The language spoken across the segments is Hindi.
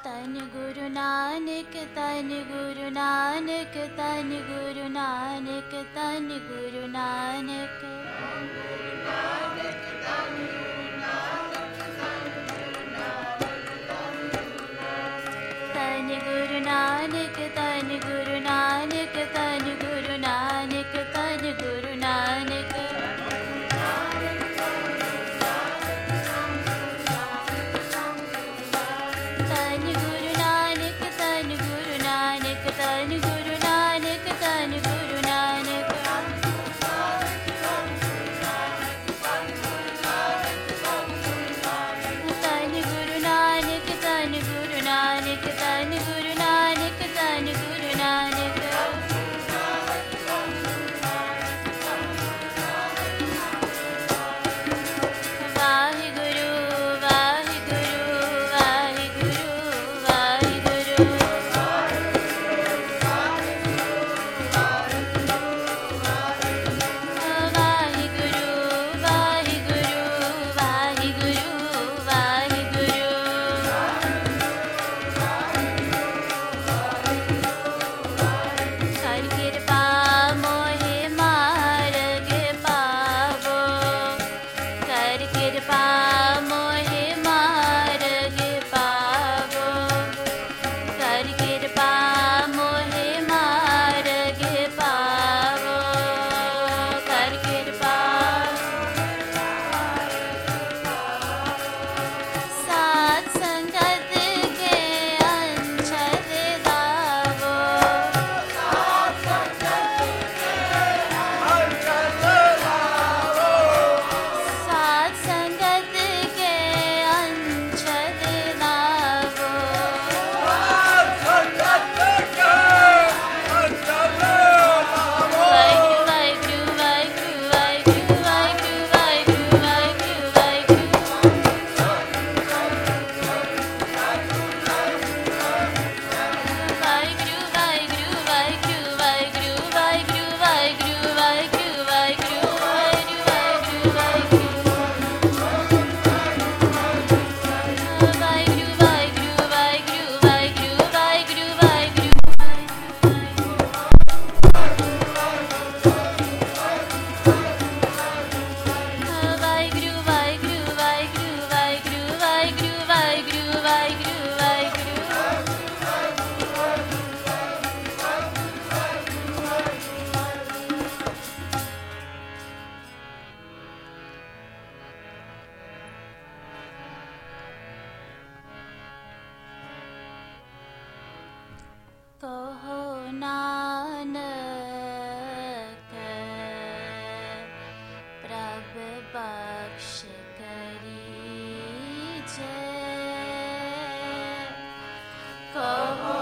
तन गुरु नानक तन गुरु नानक तन गुरु नानक तन गुरु नानक तन गुरु नानक तन गुरु नानक तन गुरु नानक तन गुरु नानक कहो नानक प्रभ बख्श करीजे कहो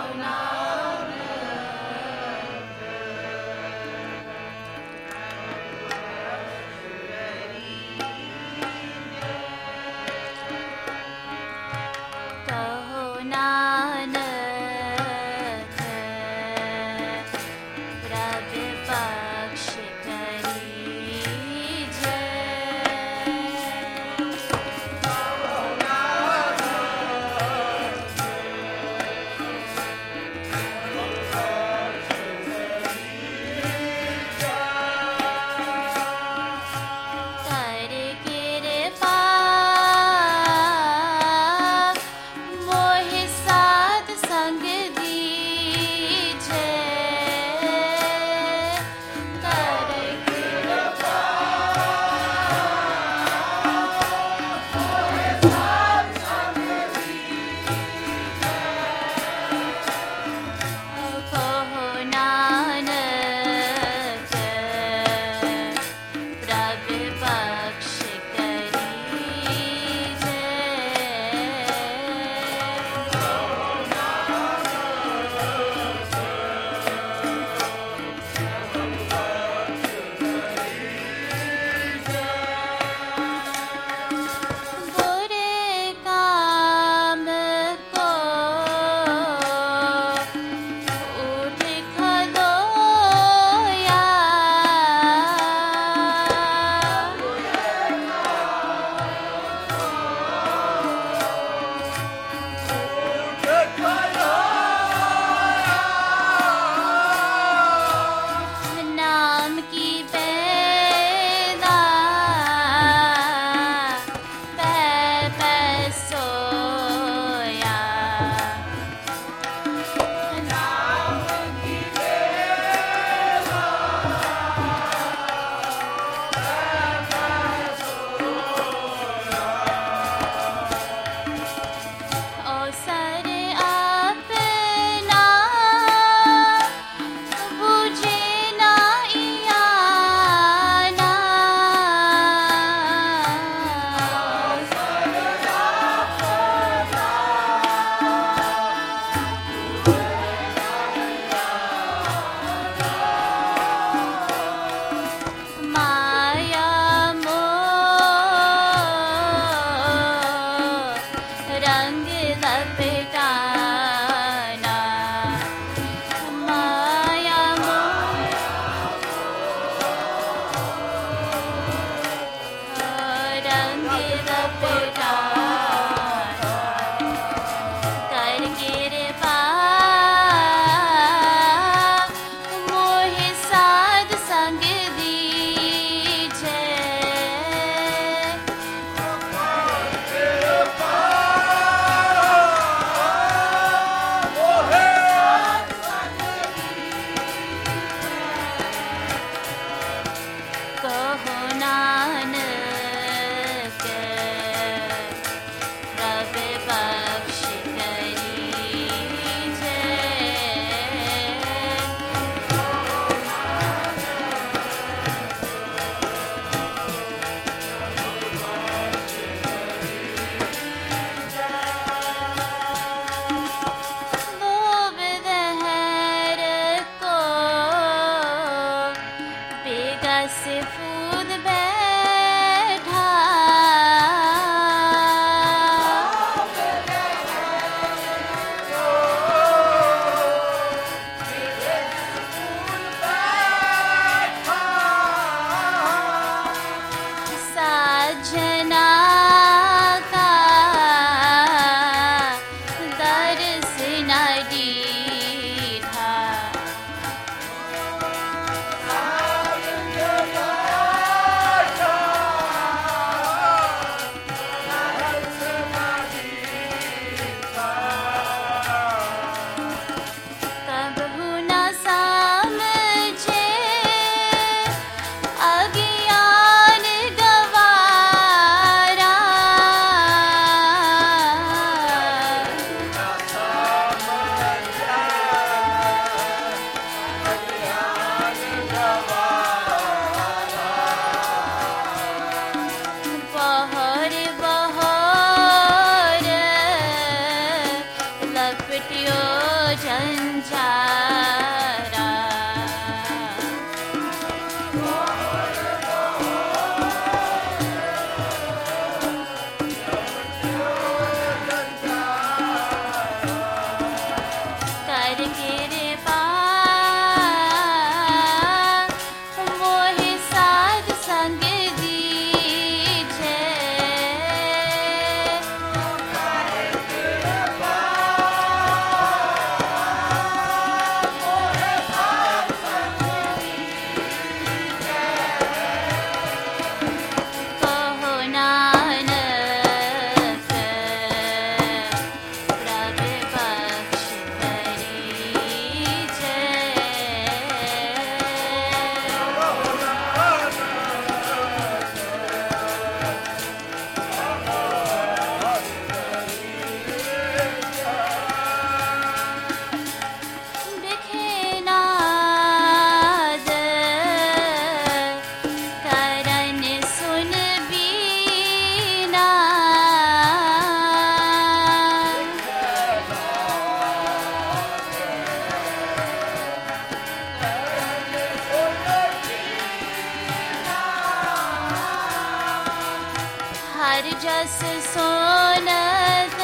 रस सोनत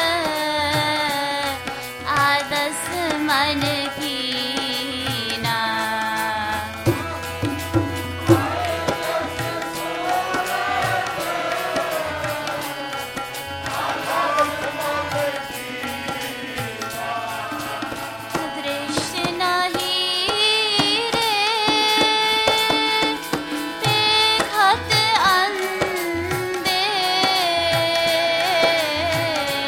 आदस मन कीना। दृष्टि नहीं रे देखत अंधे,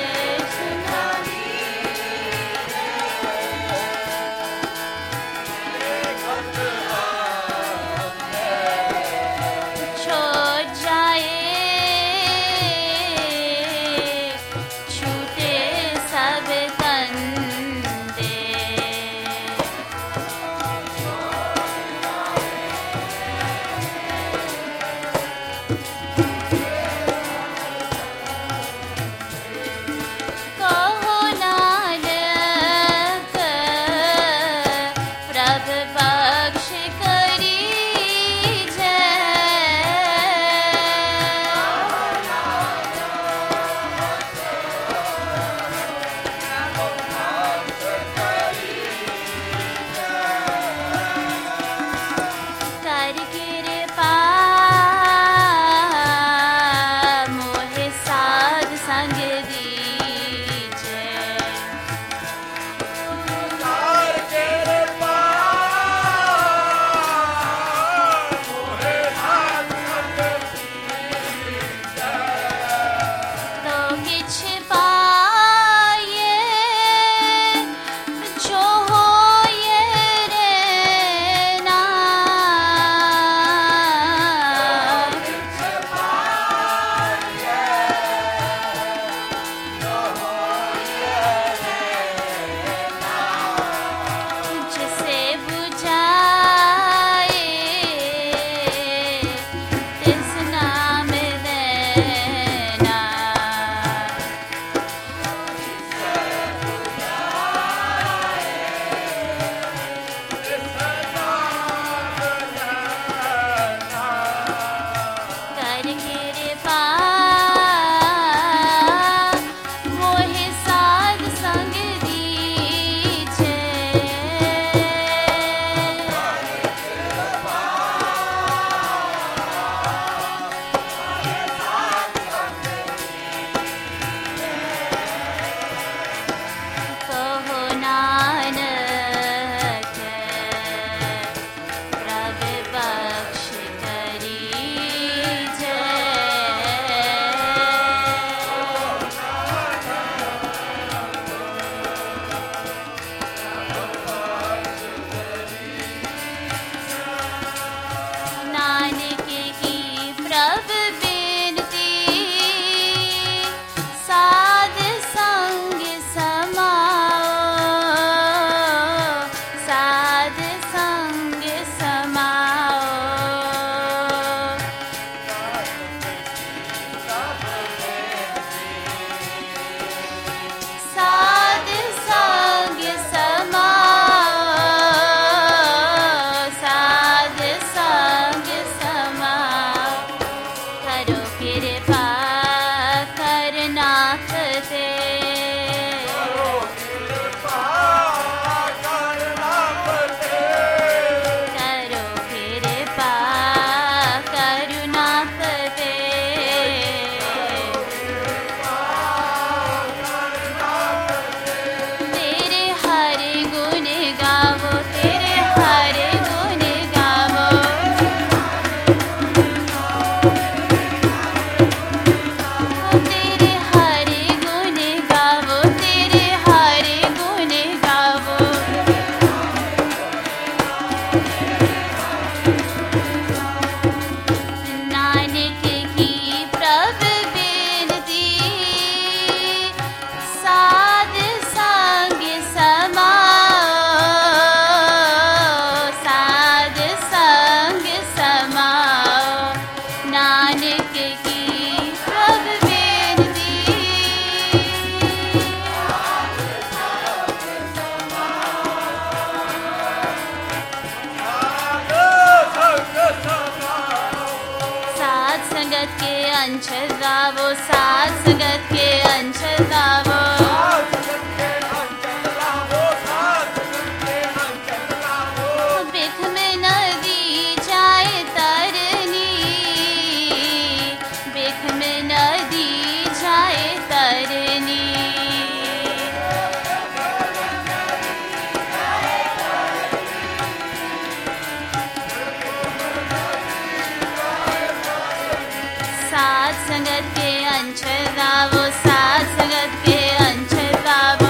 अंशर गावो, साथ संगत के अंशर गावो।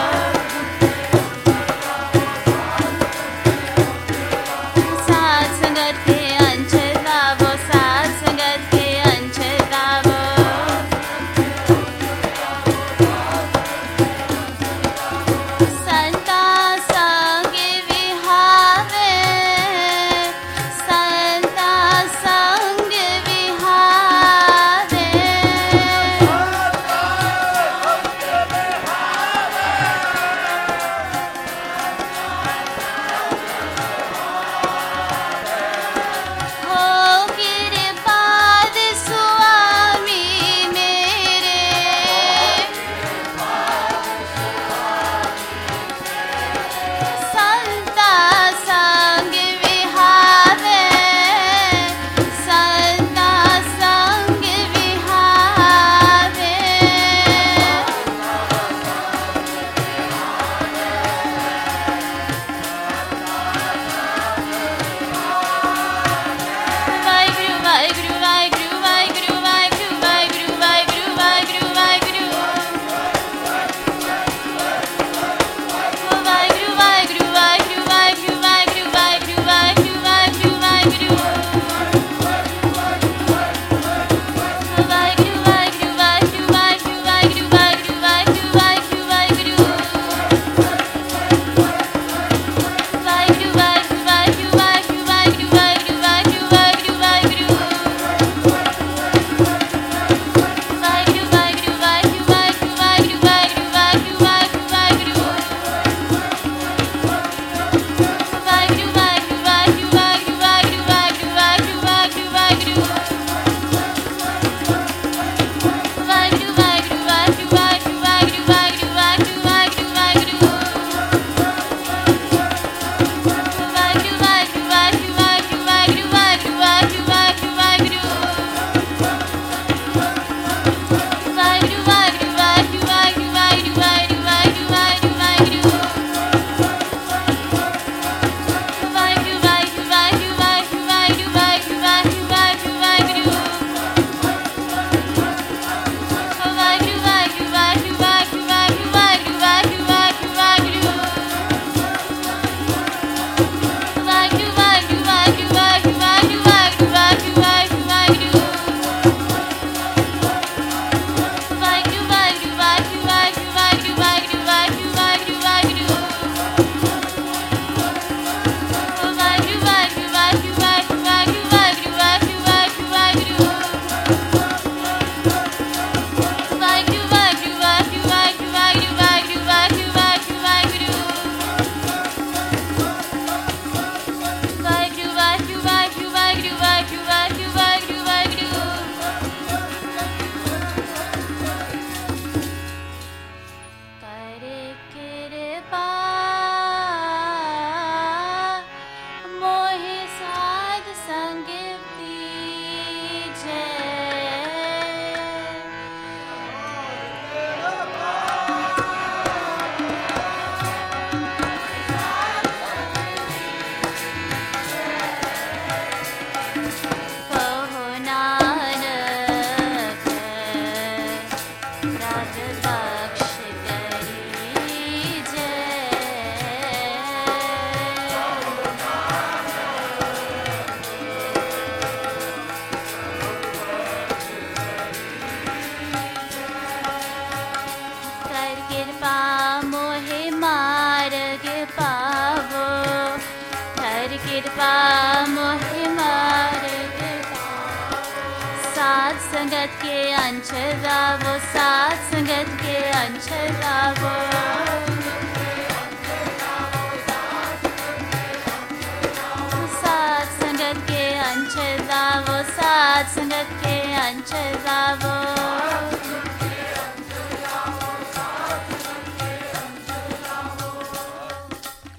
साथ संगत के अंशर गावो, साथ संगत के अंशर गावो। संता संग विहावे, संता संग विहावे। हो कृपाद स्वामी मेरे, संता संग विहावे, संता संग विहावे। वाहिगुरु वाहिगुरु वाहिगुरु वाहिगुरु वाहिगुरु वाहिगुरु वाहिगुरु वाहिगुरु वाहिगुरु। वाहिगुरु वाहिगुरु वाहिगुरु वाहिगुरु वाहिगुरु वाहिगुरु वाहिगुरु वाहिगुरु वाहिगुरु। वाहिगुरु वाहिगुरु वाहिगुरु वाहिगुरु वाहिगुरु वाहिगुरु वाहिगुरु वाहिगुरु वाहिगुरु। वाहिगुरु वाहिगुरु वाहिगुरु वाहिगुरु वाहिगुरु वाहिगुरु वाहिगुरु वाहिगुरु वाहिगुरु वाहिगुरु। वाहिगुरु वाहिगुरु वाहिगुरु वाहिगुरु वाहिगुरु वाहिगुरु वाहिगुरु वाहिगुरु वाहिगुरु। वाहिगुरु वाहिगुरु वाहिगुरु वाहिगुरु वाहिगुरु वाहिगुरु वाहिगुरु वाहिगुरु वाहिगुरु। वाहिगुरु वाहिगुरु वाहिगुरु वाहिगुरु वाहिगुरु वाहिगुरु वाहिगुरु वाहिगुरु वाहिगुरु। वाहिगुरु वाहिगुरु वाहिगुरु वाहिगुरु वाहिगुरु वाहिगुरु वाहिगुरु वाहिगुरु वाहिगुरु। वाहिगुरु वाहिगुरु वाहिगुरु वाहिगुरु वाहिगुरु वाहिगुरु वाहिगुरु वाहिगुरु वाहिगुरु। वाहिगुरु वाहिगुरु वाहिगुरु वाहिगुरु वाहिगुरु वाहिगुरु वाहिगुरु वाहिगुरु वाहिगुरु। वाहिगुरु वाहिगुरु वाहिगुरु वाहिगुरु वाहिगुरु वाहिगुरु वाहिगुरु वाहिगुरु वाहिगुरु। वाहिगुरु वाहिगुरु वाहिगुरु वाहिगुरु वाहिगुरु वाहिगुरु वाहिगुरु वाहिगुरु वाहिगुरु। वाहिगुरु वाहिगुरु वाहिगुरु वाहिगुरु वाहिगुरु वाहिगुरु वाहिगुरु वाहिगुरु वाहिगुरु। वाहिगुरु वाहिगुरु वाहिगुरु वाहिगुरु वाहिगुरु वाहिगुरु वाहिगुरु वाहिगुरु वाहिगुरु। वाहिगुरु वाहिगुरु वाहिगुरु वाहिगुरु वाहिगुरु वाहिगुरु वाहिगुरु वाहिगुरु वाहिगुरु। वाहिगुरु वाहिगुरु वाहिगुरु वाहिगुरु वाहिगुरु वाहिगुरु वाहिगुरु वाहिगुरु। करे कृपा मोहि साध संग दीजै। कहो नानक राज बख्श करीजै। कर कृपा मोहि मार्ग पावो, कर कृपा मोहि मार्ग पावो। साथ संगत के अंशर गावो, साथ संगत के अंशर गावो। साथ संगत के अंशर गावो, साथ संगत के अंशर गावो।